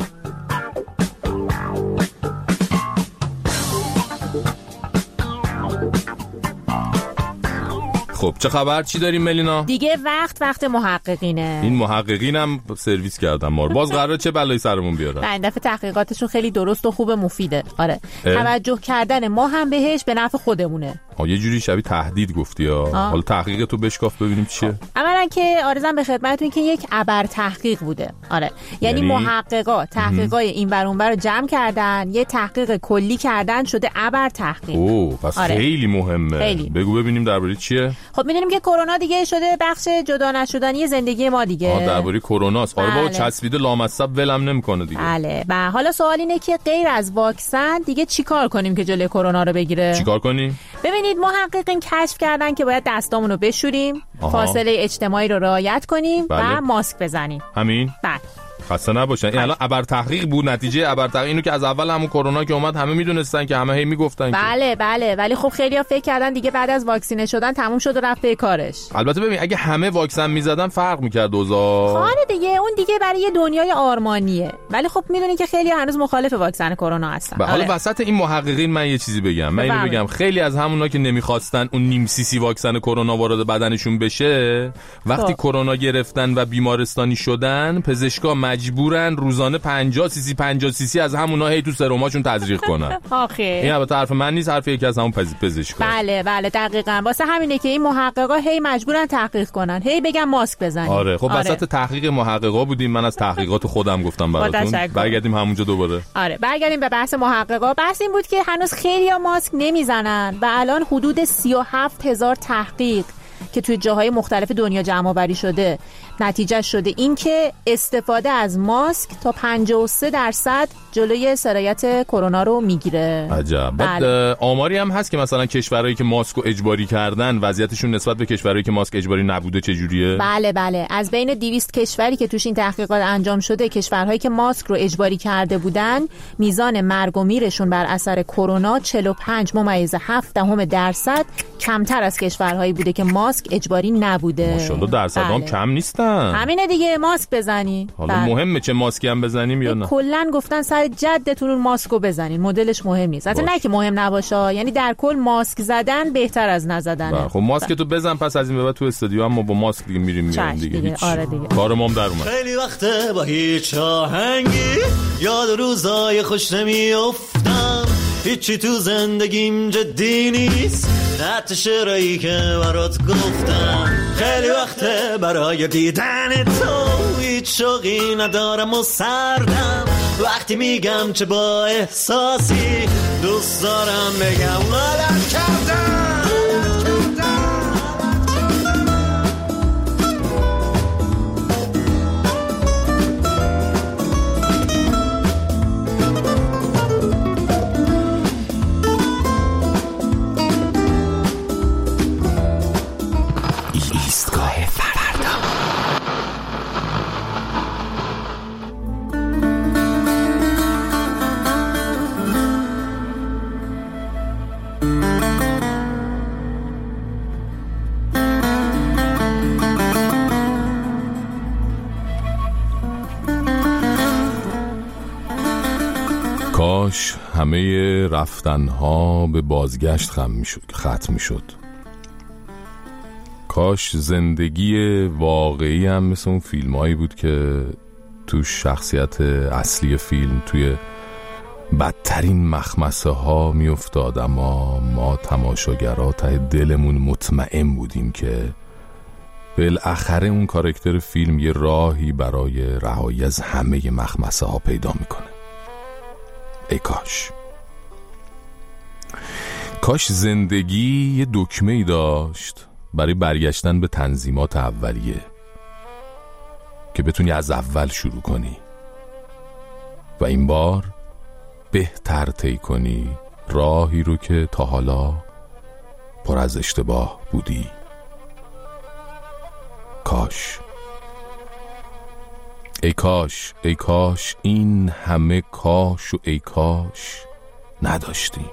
خب چه خبر؟ چی داریم ملینا؟ دیگه وقت محققینه. این محققینم سرویس کردن ما رو. باز قراره چه بلایی سرمون بیارن؟ این دفعه تحقیقاتشون خیلی درست و خوب مفیده. آره توجه کردن ما هم بهش به نفع خودمونه. یه جوری شبیه تهدید گفتی ها. حالا تحقیق تو بشکاف ببینیم چیه. اولا که آرزم به خدمتتون که یک ابر تحقیق بوده. آره یعنی محققا تحقیقای این ور اون ور رو جمع کردن، یه تحقیق کلی کردن شده ابر تحقیق. پس خیلی مهمه. خیلی. بگو ببینیم درباره چیه. خب میدونیم که کرونا دیگه شده بخش جدا نشدنی زندگی ما دیگه. درباره کروناست. آره بابا چسبیده لامصب ولم نمیکنه دیگه. بله. و حالا سوال اینه که غیر از واکسن دیگه چیکار کنیم که جلوی کرونا رو بگیره؟ چیکار کنیم؟ ببینید محققین کشف کردن که باید دستامون رو بشوریم، فاصله اجتماعی رو رعایت کنیم و ماسک بزنیم. همین؟ بله. خسته نباشن. این الان ابر تحقیق بود، نتیجه ابر تحقیق اینو که از اول همون کرونا که اومد همه میدونستن که همه هی میگفتن بله ولی خب خیلی‌ها فکر کردن دیگه بعد از واکسینه شدن تموم شد و رفت به کارش. البته ببین اگه همه واکسن میزدن فرق میکرد اوضاع. خانه دیگه اون دیگه برای یه دنیای آرمانیه. ولی خب میدونین که خیلی‌ها هنوز مخالف واکسن کرونا هستن. حالا وسط این محققین من یه چیزی بگم. من اینو بگم خیلی از همونا که نمیخواستن اون نیم سی واکسن کرونا وارد بدنشون بشه وقتی کرونا گرفتن و بیمارستانی شدن پزشکا مجبورن روزانه 50 سی از همونا هی تو سرماشون تزریق کنن. آخه این البته حرف من نیست، حرف یکی از همون پزشکا. بله دقیقاً واسه همینه که این محققا هی مجبورن تحقیق کنن، هی بگن ماسک بزنید. آره خب وسط تحقیق محققا بودیم، من از تحقیقات خودم گفتم براتون. برگردیم همونجا دوباره. آره برگردیم به بحث محققا. بحث این بود که هنوز خیلی‌ها ماسک نمیزنن و الان حدود 37,000 تحقیق که توی جاهای مختلف دنیا جمع آوری شده نتیجه شده این که استفاده از ماسک تا 53% جلوی سرایت کرونا رو میگیره. عجب. بعد آماری هم هست که مثلا کشورهایی که ماسک رو اجباری کردن وضعیتشون نسبت به کشورهایی که ماسک اجباری نبوده چجوریه؟ بله از بین 200 کشوری که توش این تحقیقات انجام شده، کشورهایی که ماسک رو اجباری کرده بودن میزان مرگ و میرشون بر اثر کرونا 45.7% کمتر از کشورهایی بوده که ماسک اجباری نبوده. ماشاءالله درصدام کم نیستن. همینه دیگه، ماسک بزنی. حالا مهمه چه ماسکی هم بزنیم یا نه؟ کلا گفتن سر جدتون اون ماسکو بزنین، مدلش مهم نیست. البته نه که مهم نباشه، یعنی در کل ماسک زدن بهتر از نزدنه. خب ماسک تو بزن، پس از این به بعد تو استودیو هم ما با ماسک دیگه میریم میایم دیگه. آره دیگه. کارمون در اومد. خیلی وقته با هیچ آهنگی یاد روزای خوش نمیافتم، هیچی تو زندگیم جدی نیست، حتی شعرهایی که برات گفتم. خیلی وقته برای دیدن تو هیچ شوقی ندارم و سردم، وقتی میگم چه با احساسی دوست دارم بگم غلط کردم. کاش همه رفتنها به بازگشت ختم میشد. کاش زندگی واقعی هم مثل اون فیلم هایی بود که تو شخصیت اصلی فیلم توی بدترین مخمسه ها می افتاد، اما ما تماشاگرها ته دلمون مطمئن بودیم که بالاخره اون کاراکتر فیلم یه راهی برای رهایی از همه مخمسه ها پیدا میکنه. ای کاش زندگی یه دکمه‌ای داشت برای برگشتن به تنظیمات اولیه که بتونی از اول شروع کنی و این بار بهتر طی کنی راهی رو که تا حالا پر از اشتباه بودی. کاش ای کاش این همه کاش و ای کاش نداشتیم.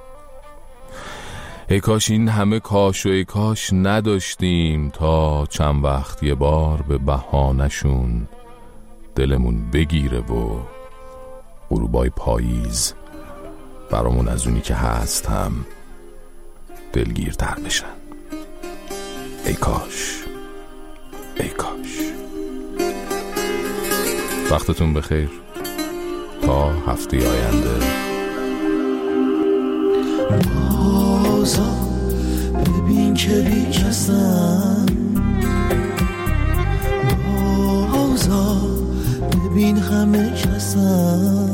ای کاش این همه کاش و ای کاش نداشتیم تا چند وقت یه بار به بهانه‌شون دلمون بگیره و غروبای پاییز برامون از اونی که هست هم دلگیرتر بشن. ای کاش. وقتتون بخیر تا هفته آینده. بازا ببین که بی کسم، بازا ببین همه کسم،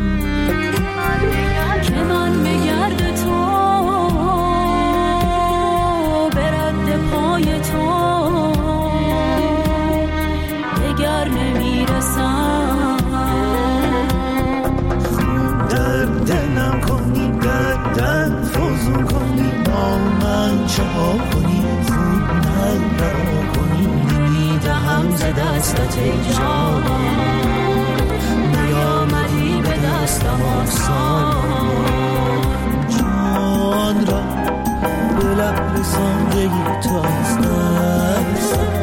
که من بگرد تو برد پای تو دگر نمیرسم. دلم کنی دردم فوزون کنی با من چه ها کنی زود من رها کنی نمیدهم ز دستت ای جان نیامدی به دستم آسان جان را به لب رساندگی تو از دستم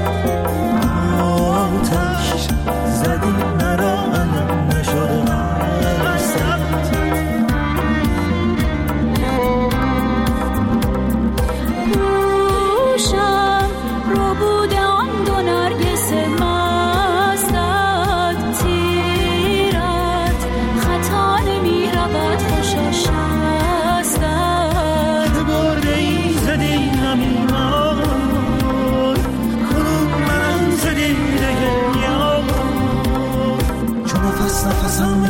آتش زدی مرا علم نشده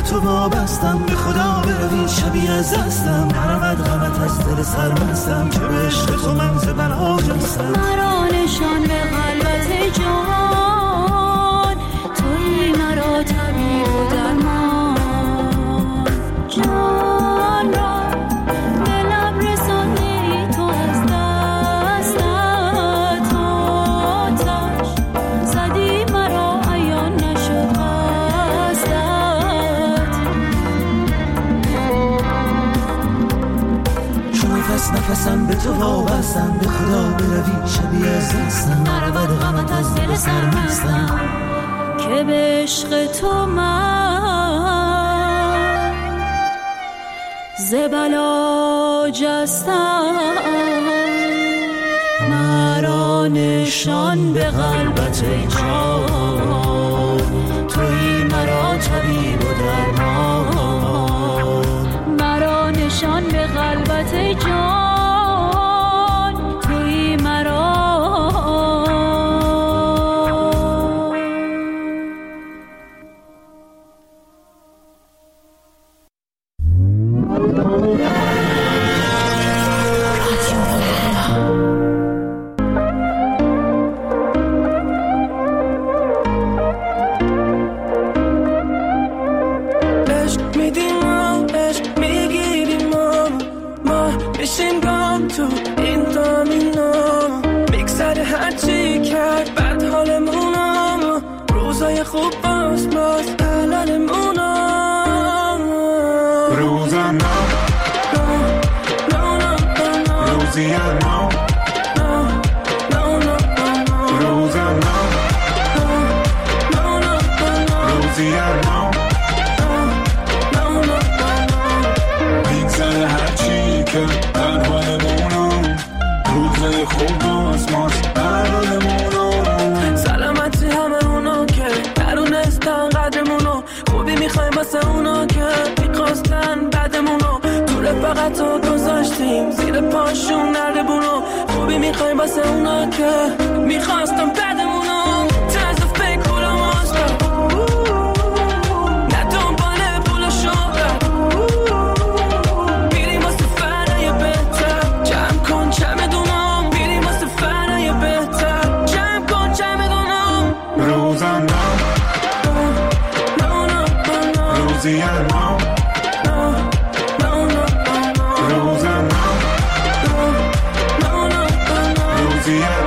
تو وابستم، به خدا بروی شبیه از دستم، نرود غمت از دل سرمستم، که به عشق تو من ز بلا جستم. مرا نشان به قلبت جان، تویی مرا طبیب و درمان، جان را به لب رساندی تو از دستت، آتش زدی مرا عیان نشد قصدت. چون نفس نفسم به تو وابستم، به خدا بروی شبیه از دستم، نرود غمت از دل سرمستم، که به عشق تو من ز بلا جستم. مرا نشان به قلبت جان، تویی مرا طبیب و درمان. مرا نشان به قلبت جان، تویی مرا. خوب باز الانمونم روزم روزیم روزم روزیم میگذره هرچی که در حالمونم، روزای خوب باز الانمونم. سلامتی همه اونا که درونستن قدرمونو، خوبی میخوایم واسه اونا که میخواستن بعدمونو، تو رفاقت رو گذاشتیم زیر پاشون نردبونو، خوبی میخوایم واسه اونا که میخواستن بعدمونو. طرز فکر پولا مازد نه دنباله پول شهرت، بیریم واسه فرای بهتر، جمع کن چمدونم، بیریم واسه فرای بهتر، جمع کن چمدونم. روزم روزیم روزم روزیم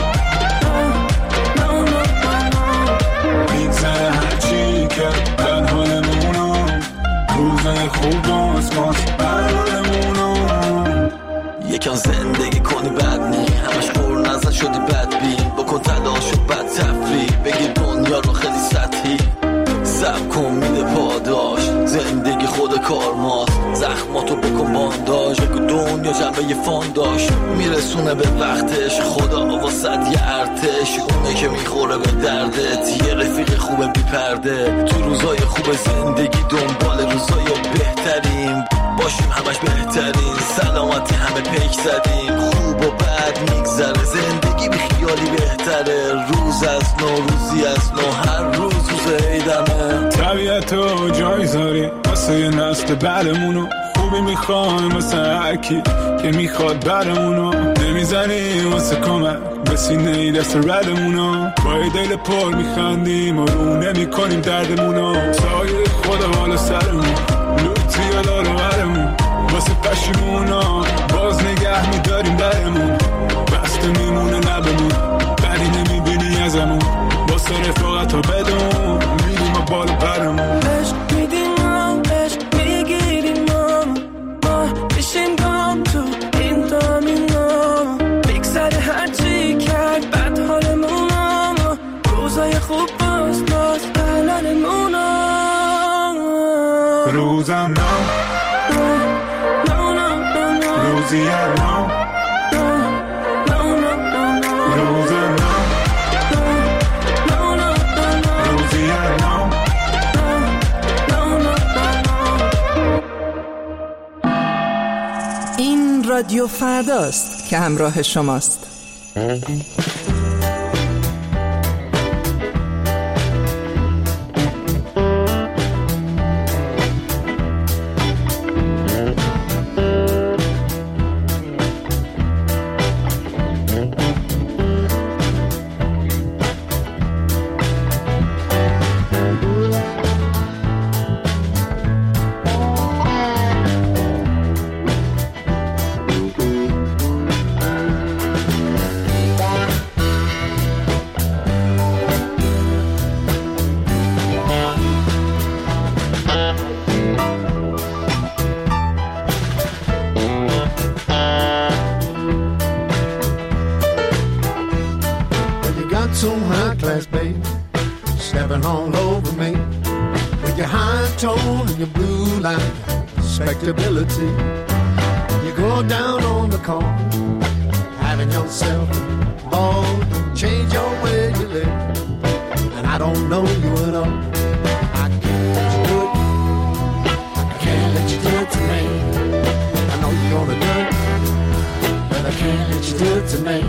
میگذره هرچی که در حالمونم، روزای خوب باز حالمونم. یکم زندگی کنی بد نی، همش پر نظر شدی بدبین، بکن تلاش و بد تفریح، بگیر دنیا رو خیلی سطحی، سب کن میده پاداش، زندگی خود کارماست، زخماتو بکن بانداش، بگو دنیا جنبه فانداش، میرسونه به وقتش، خدا واسد یه ارتش، اونه که میخوره به دردت، یه رفیق خوبه بی پرده، تو روزای خوب زندگی دنبال روزای بهترین باشیم، همش بهترین، سلامتی همه پیک زدیم، خوب و بد میگذره، زندگی بی خیالی بهتره، روز از نو روزی از نو، هر روز ایدمه. طبیعتو جای زاری واسه یه نسل بعدمونو، خوبی میخوایم واسه هرکی که میخواد برمونو، نمیزنیم واسه کمک به سینه دست ردمونو، با یه دل پر میخندیم و رو نمیکنیم دردمونو، سایه خدا بالا سرمون، لوتی یا دارو برمون، واسه پشیمونا باز نگه میداریم درمون، بسته میمونه لبمون، بری نمیبینی ازمون، واسه رفاقت ها بدون میریم و بالا پرمون. عشق میدیم عشق میگیریم ما بشیم گام تو این دامینا، میگذره هرچی کرد بد حالمونم، روزای خوب باز الانمونم. روزم روزیم روزم این رادیو فرداست که همراه شماست. grabbing all over me. With your high tone and your blue line respectability. You go down on the corner, having yourself a ball, change your way you live. And I don't know you at all. I can't let you do it. I can't let you do it to me. I know you're gonna do it, but I can't let you do it to me.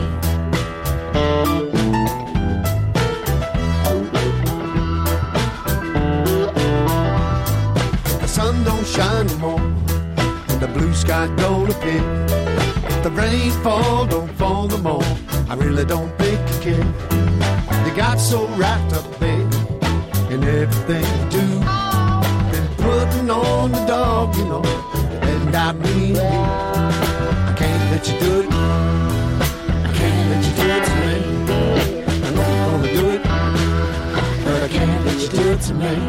The sun don't shine no more, and the blue sky don't appear. If the rain fall, don't fall no more. I really don't think you care. You got so wrapped up, babe, in everything you do. Been putting on the dog, you know, and got me and you. I can't let you do it. I can't let you do it to me. I know you're gonna do it, but I can't let you do it to me.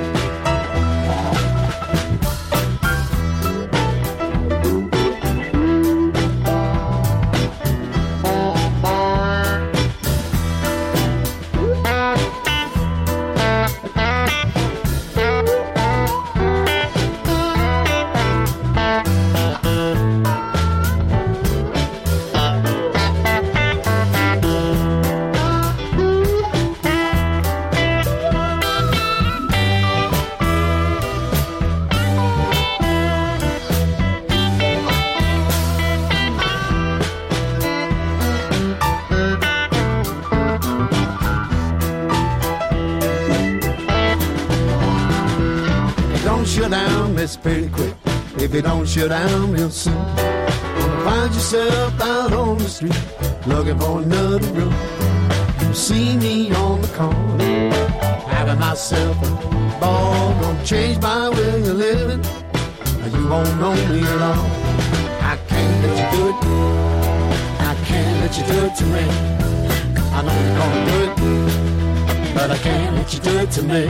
Pretty quick. If you don't shut down real soon, gonna find yourself out on the street looking for another room. You see me on the corner, having myself a ball, gonna change my way of living. You won't know me at all. I can't let you do it. I can't let you do it to me. I know you're gonna do it, but I can't let you do it to me.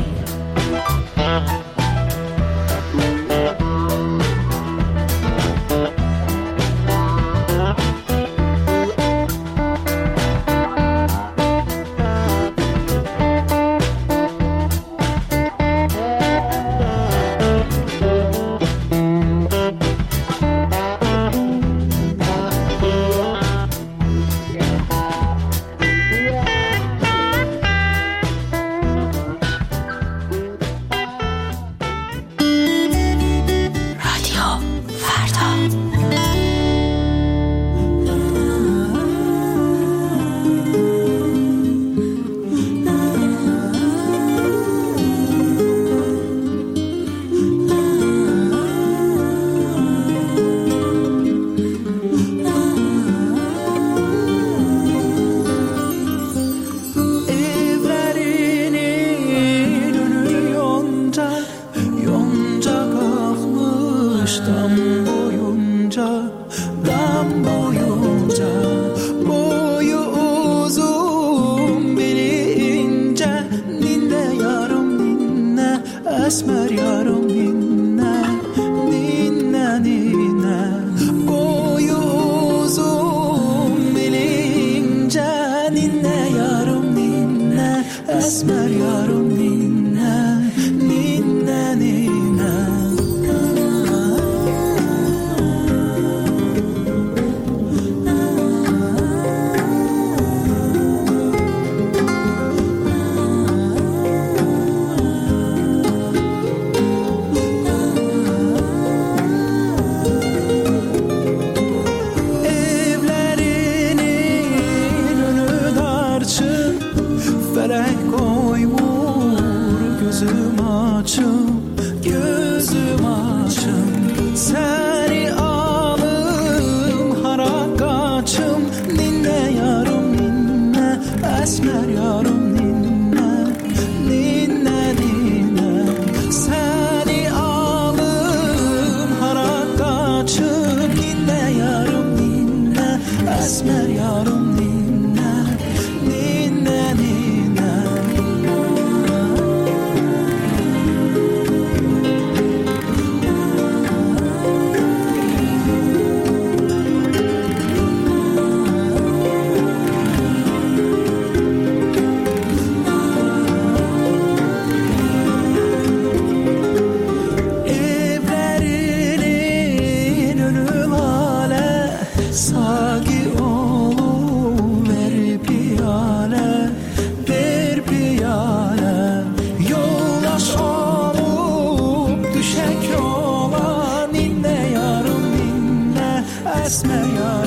دست میاره